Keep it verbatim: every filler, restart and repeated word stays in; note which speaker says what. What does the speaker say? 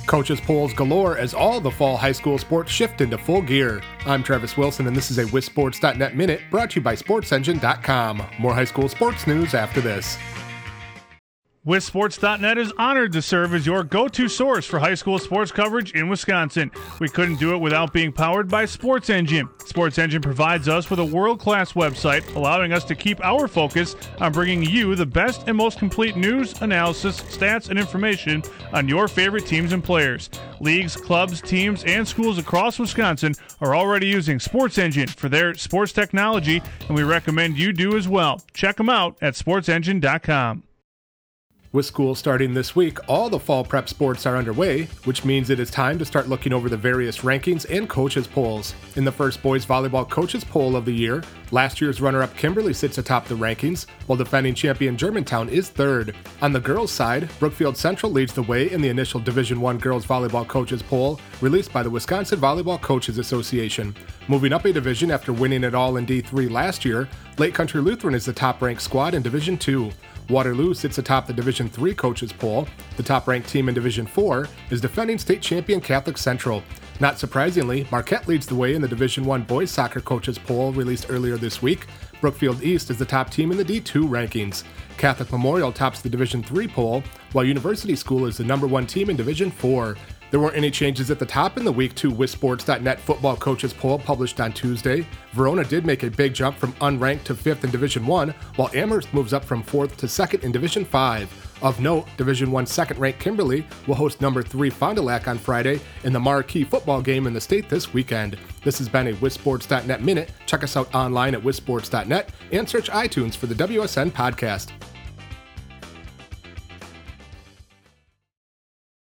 Speaker 1: Coaches polls galore as all the fall high school sports shift into full gear. I'm Travis Wilson, and this is a W I S Sports dot net Minute brought to you by Sports Engine dot com. More high school sports news after this.
Speaker 2: W I S Sports dot net is honored to serve as your go-to source for high school sports coverage in Wisconsin. We couldn't do it without being powered by Sports Engine. Sports Engine provides us with a world-class website, allowing us to keep our focus on bringing you the best and most complete news, analysis, stats, and information on your favorite teams and players. Leagues, clubs, teams, and schools across Wisconsin are already using Sports Engine for their sports technology, and we recommend you do as well. Check them out at Sports Engine dot com.
Speaker 1: With school starting this week, all the fall prep sports are underway, which means it is time to start looking over the various rankings and coaches polls. In the first boys volleyball coaches poll of the year, last year's runner-up Kimberly sits atop the rankings, while defending champion Germantown is third. On the girls' side, Brookfield Central leads the way in the initial Division I girls volleyball coaches poll released by the Wisconsin Volleyball Coaches Association. Moving up a division after winning it all in D three last year, Lake Country Lutheran is the top-ranked squad in Division two. Waterloo sits atop the Division three coaches poll. The top-ranked team in Division four is defending state champion Catholic Central. Not surprisingly, Marquette leads the way in the Division I boys soccer coaches poll released earlier this week. Brookfield East is the top team in the D two rankings. Catholic Memorial tops the Division three poll, while University School is the number one team in Division four. There weren't any changes at the top in the Week two W I S Sports dot net football coaches poll published on Tuesday. Verona did make a big jump from unranked to fifth in Division one, while Amherst moves up from fourth to second in Division five. Of note, Division one second-ranked Kimberly will host number three Fond du Lac on Friday in the marquee football game in the state this weekend. This has been a W I S Sports dot net Minute. Check us out online at W I S Sports dot net and search iTunes for the W S N podcast.